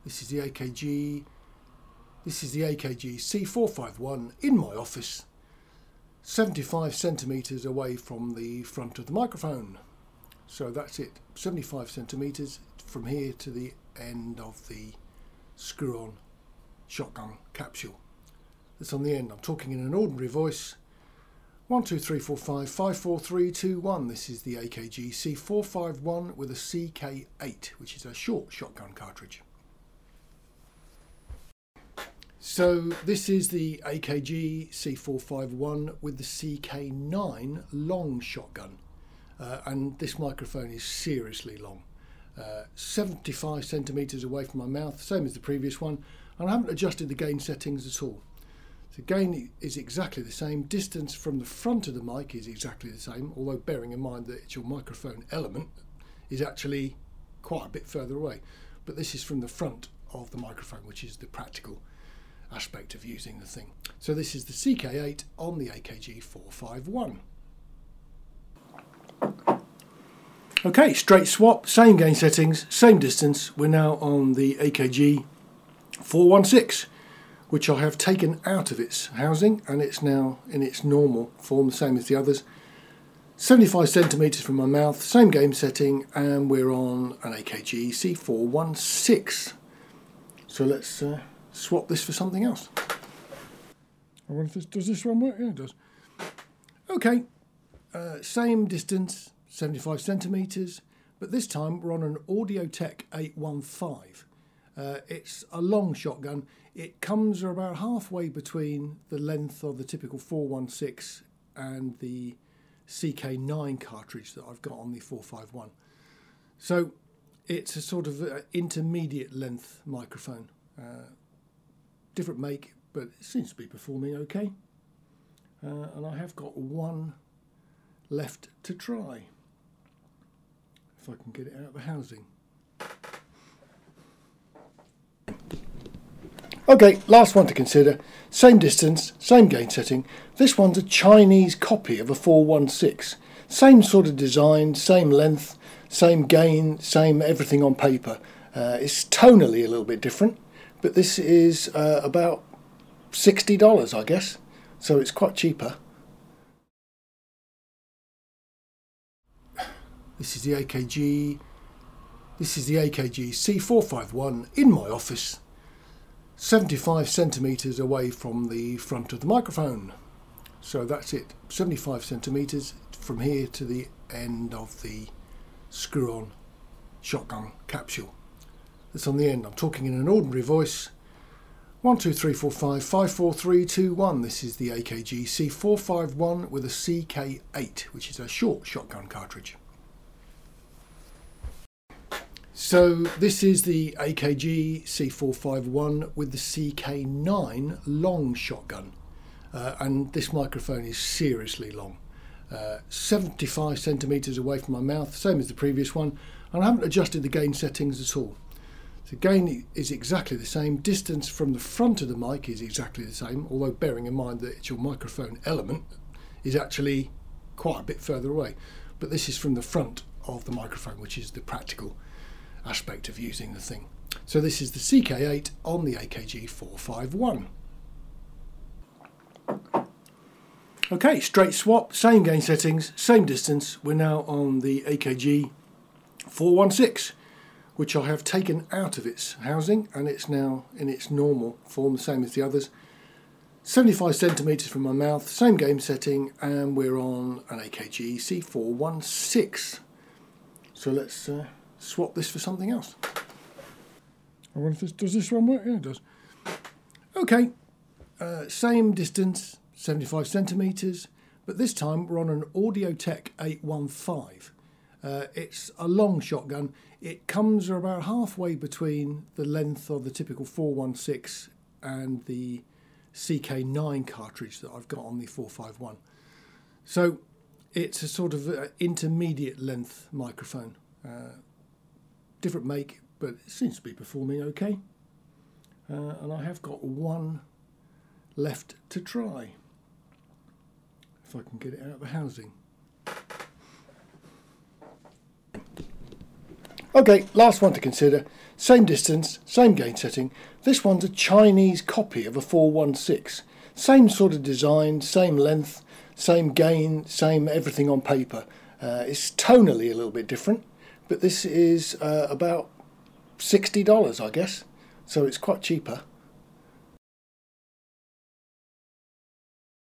This is the AKG. This is the AKG C451 in my office, 75 centimetres away from the front of the microphone. So that's it, 75 centimetres from here to the end of the screw-on shotgun capsule. That's on the end. I'm talking in an ordinary voice. 1, 2, 3, 4, 5, 5, 4, 3, 2, 1. This is the AKG C451 with a CK8, which is a short shotgun cartridge. So this is the AKG C451 with the CK9 long shotgun. And this microphone is seriously long. 75 centimetres away from my mouth, same as the previous one. And I haven't adjusted the gain settings at all. The gain is exactly the same. Distance from the front of the mic is exactly the same, although bearing in mind that it's your microphone element is actually quite a bit further away. But this is from the front of the microphone, which is the practical aspect of using the thing. So this is the CK8 on the AKG 451. Okay, straight swap, same gain settings, same distance. We're now on the AKG 416, which I have taken out of its housing and it's now in its normal form, the same as the others. 75 centimetres from my mouth, same gain setting, and we're on an AKG C416. So let's swap this for something else. I wonder if this, does this one work? Yeah, it does. Okay, same distance, 75 centimetres, but this time we're on an Audiotech 815. It's a long shotgun. It comes about halfway between the length of the typical 416 and the CK9 cartridge that I've got on the 451. So it's a sort of intermediate length microphone. Different make, but it seems to be performing okay. And I have got one left to try. If I can get it out of the housing. Okay, last one to consider. Same distance, same gain setting. This one's a Chinese copy of a 416. Same sort of design, same length, same gain, same everything on paper. It's tonally a little bit different, but this is about $60, I guess. So it's quite cheaper. This is the AKG. This is the AKG C451 in my office, 75 centimetres away from the front of the microphone. So that's it, 75 centimetres from here to the end of the screw-on shotgun capsule. That's on the end. I'm talking in an ordinary voice. 1, 2, 3, 4, 5, 5, 4, 3, 2, 1. This is the AKG C451 with a CK8, which is a short shotgun cartridge. So this is the AKG C451 with the CK9 long shotgun. And this microphone is seriously long. 75 centimetres away from my mouth, same as the previous one. And I haven't adjusted the gain settings at all. The gain is exactly the same. Distance from the front of the mic is exactly the same, although bearing in mind that it's your microphone element is actually quite a bit further away. But this is from the front of the microphone, which is the practical aspect of using the thing. So this is the CK8 on the AKG 451. Okay, straight swap, same gain settings, same distance. We're now on the AKG 416, which I have taken out of its housing and it's now in its normal form, the same as the others. 75 centimetres from my mouth, same gain setting, and we're on an AKG C416. So let's swap this for something else. I wonder if this, does this one work? Yeah, it does. Okay, same distance, 75 centimetres, but this time we're on an Audiotech 815. It's a long shotgun. It comes about halfway between the length of the typical 416 and the CK9 cartridge that I've got on the 451. So it's a sort of intermediate length microphone. Different make, but it seems to be performing okay. And I have got one left to try. If I can get it out of the housing. Okay, last one to consider. Same distance, same gain setting. This one's a Chinese copy of a 416. Same sort of design, same length, same gain, same everything on paper. It's tonally a little bit different, but this is about $60, I guess. So it's quite cheaper.